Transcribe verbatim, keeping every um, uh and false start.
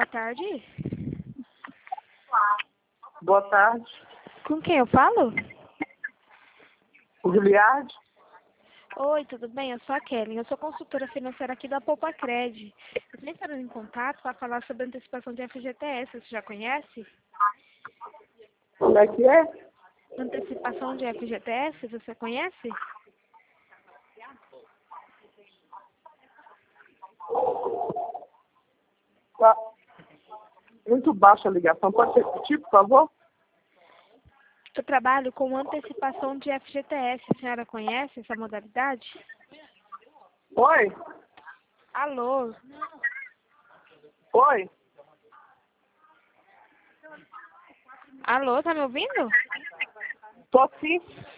tarde. Boa tarde. Com quem eu falo? O Giliard? Oi, tudo bem? Eu sou a Kelly. Eu sou consultora financeira aqui da Poupa Cred. Eu estou entrando em contato para falar sobre a antecipação de F G T S. Você já conhece? Como é que é? Antecipação de F G T S, você conhece? Tá muito baixa a ligação. Pode repetir, por favor? Eu trabalho com antecipação de F G T S. A senhora conhece essa modalidade? Oi? Alô? Oi? Alô, tá me ouvindo? Tô sim.